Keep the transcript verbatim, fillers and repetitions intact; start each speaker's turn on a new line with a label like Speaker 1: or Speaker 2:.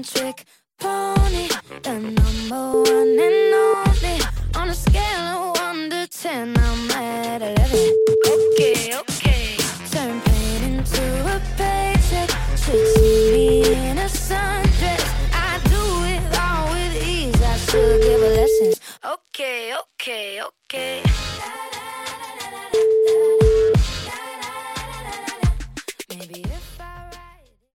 Speaker 1: one-trick pony, the number one and only. On a scale of one to ten, I'm at eleven. Okay, okay. Turn pain into a paycheck. Should see me in a sundress. I do it all with ease. I should give her lessons. Okay, okay, okay.